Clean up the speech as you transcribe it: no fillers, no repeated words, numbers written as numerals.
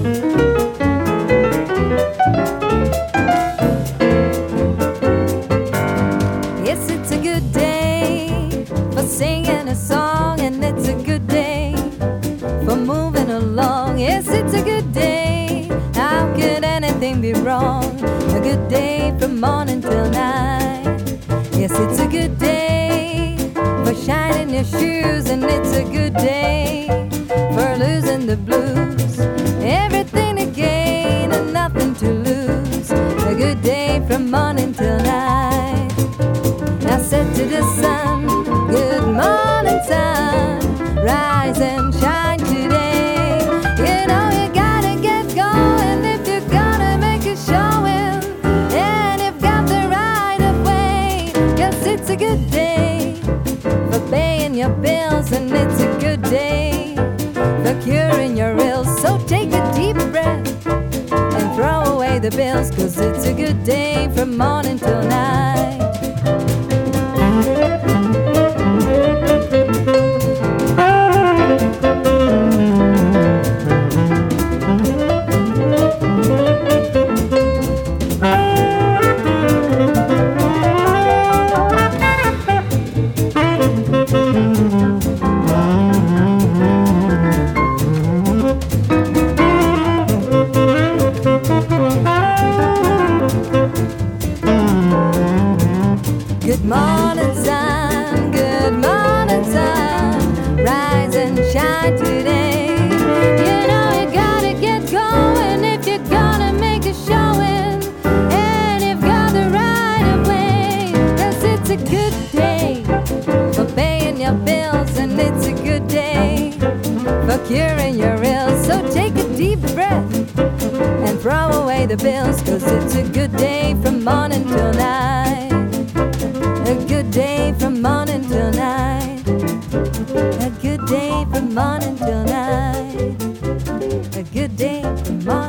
Yes, it's a good day for singing a song, and it's a good day for moving along. Yes, it's a good day. How could anything be wrong? A good day from morning till night. Yes, it's a good day for shining your shoes, and it's a good day for losing the blues. Everything to gain and nothing to lose. A good day from morning till night. I said to the sun, good morning sun, rise and shine today. You know you gotta get going if you're gonna make a showing, and you've got the right of way. Yes, it's a good day for paying your bills, and it's a good day for curing your ills. So take a deep breath and throw away the bills, 'cause it's a good day from morning till night. Good morning sun, good morning sun, rise and shine today. You know you gotta get going if you're gonna make a showing, and you've got the right of way. Yes, it's a good day for paying your bills, and it's a good day for curing your ills. So take a deep breath and throw away the bills, 'cause it's a good day from morning till night. A good day from morning till night. A good day from morning till night. A good day from morning.